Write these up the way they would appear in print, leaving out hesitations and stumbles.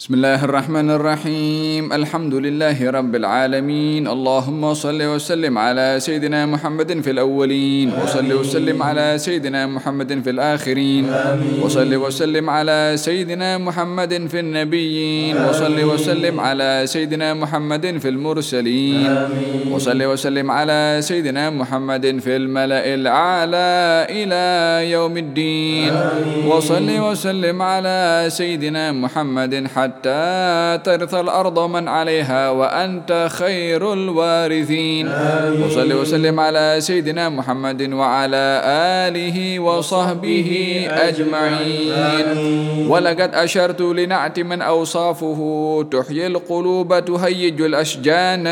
بسم الله الرحمن الرحيم. الحمد لله رب العالمين. اللهم صل وسلم على سيدنا محمد في الأولين، وصل وسلم على سيدنا محمد في الآخرين، وصل وسلم على سيدنا محمد في النبيين، وصل وسلم على سيدنا محمد في المرسلين، وصل وسلم على سيدنا محمد في الملأ الأعلى إلى يوم الدين، وصل وسلم على سيدنا محمد حتى ترث الأرض من عليها وأنت خير الوارثين. وصل وسلم على سيدنا محمد وعلى آله وصحبه أجمعين. ولقد أشرت لنعت من أوصافه تحيي القلوب تهيج الأشجان،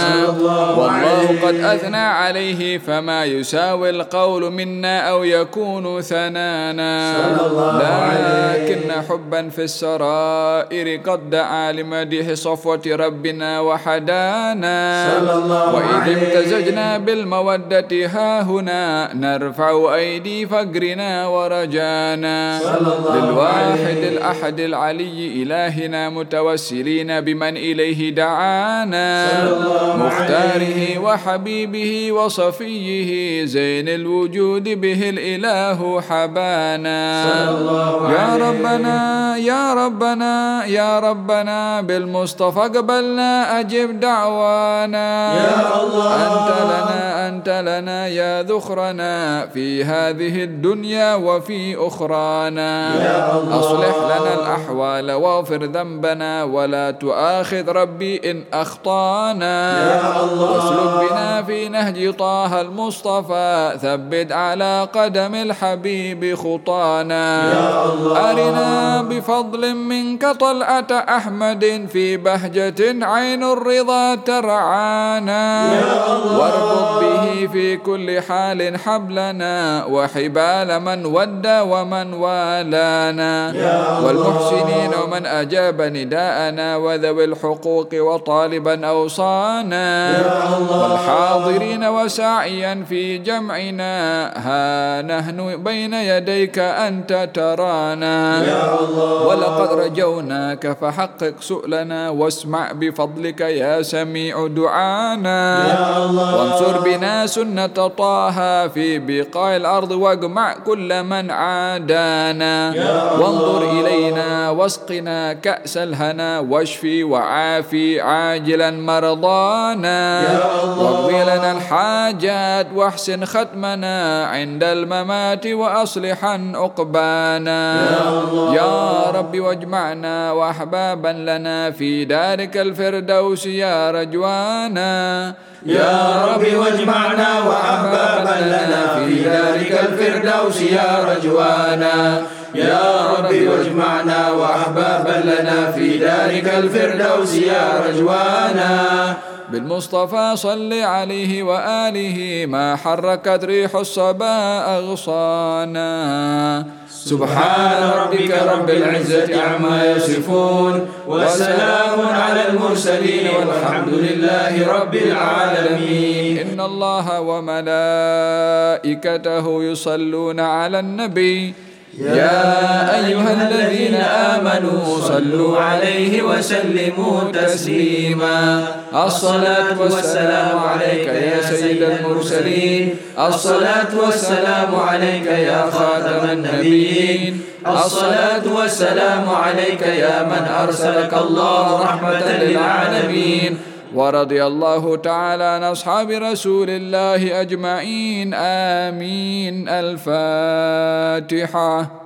والله قد أثنى عليه فما يساوي القول منا أو يكون ثنانا، لكن حبا في السرائر قد دعا لمديح صفوة ربنا وحدانا. وإذ امتزجنا بالمودة هاهنا نرفع أيدي فقرنا ورجانا، للواحد الأحد العلي إلهنا متوسلين بمن إليه دعانا، مختاره وحبيبه وصفيه زين الوجود به الإله حبانا. يا ربنا يا ربنا يا ربنا بالمصطفى قبلنا أجب دعوانا. يا الله أنت لنا يا ذخرنا في هذه الدنيا وفي أخرانا. أصلح لنا الأحوال واغفر ذنبنا ولا تؤاخذ ربي إن أخطانا. واسلك بنا في نهج طه المصطفى ثبت على قدم الحبيب خطانا. أرنا بفضل منك طلعة أحمد في بهجة عين الرضا ترعانا، واربط به في كل حال حبلنا وحبال من ود ومن والانا، والمحسنين ومن أجاب نداءنا وذوي الحقوق وطالبا أوصانا، والحاضرين وساعيا في جمعنا ها نحن بين يديك أنت ترانا. ولقد رجوناك فحقق سؤلنا واسمع بفضلك يا سميع دعانا. وانصر بنا سنة طه في بقاع الأرض واجمع كل من عادانا. وانظر إلينا واسقنا كأس الهنا واشفي وعافي عاجلا مرضانا. واقضي لنا الحاجات واحسن ختمنا عند الممات وأصلحا عقبانا. يا رب واجمعنا وأحبابا لنا في دارك الفردوس يا رجوانا. يا رب واجمعنا وأحبابا لنا في دارك الفردوس يا رجوانا. يا رب واجمعنا وأحبابا لنا في دارك الفردوس يا رجوانا. بالمصطفى صل عليه وآله ما حركت ريح الصبا أغصانا. سبحان ربك رب العزة عما يصفون، وسلام على المرسلين والحمد لله رب العالمين. إن الله وملائكته يصلون على النبي يا أيها الذين آمنوا صلوا عليه وسلموا تسليما. الصلاة والسلام عليك يا سيد المرسلين، الصلاة والسلام عليك يا خاتم النبيين، الصلاة والسلام عليك يا من أرسلك الله رحمة للعالمين. ورضي الله تعالى عن أصحاب رسول الله أجمعين. آمين. الفاتحة.